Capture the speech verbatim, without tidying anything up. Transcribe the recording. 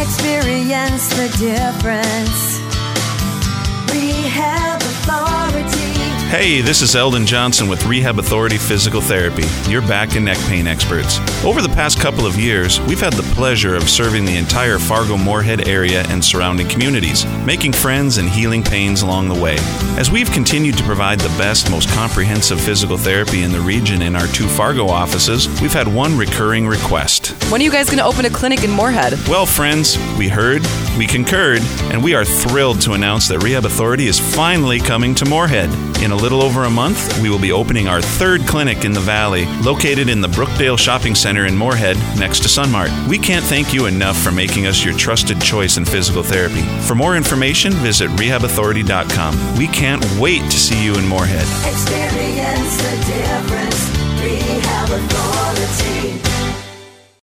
Experience the difference. Rehab Authority. Hey, this is Eldon Johnson with Rehab Authority Physical Therapy, your back and neck pain experts. Over the past couple of years, we've had the pleasure of serving the entire Fargo-Moorhead area and surrounding communities, making friends and healing pains along the way. As we've continued to provide the best, most comprehensive physical therapy in the region in our two Fargo offices, we've had one recurring request. When are you guys going to open a clinic in Moorhead? Well, friends, we heard, we concurred, and we are thrilled to announce that Rehab Authority is finally coming to Moorhead. In a little over a month, we will be opening our third clinic in the Valley, located in the Brookdale Shopping Center in Moorhead, next to Sunmart. We can't thank you enough for making us your trusted choice in physical therapy. For more information, visit rehab authority dot com. We can't wait to see you in Moorhead. Experience the difference. Rehab Authority.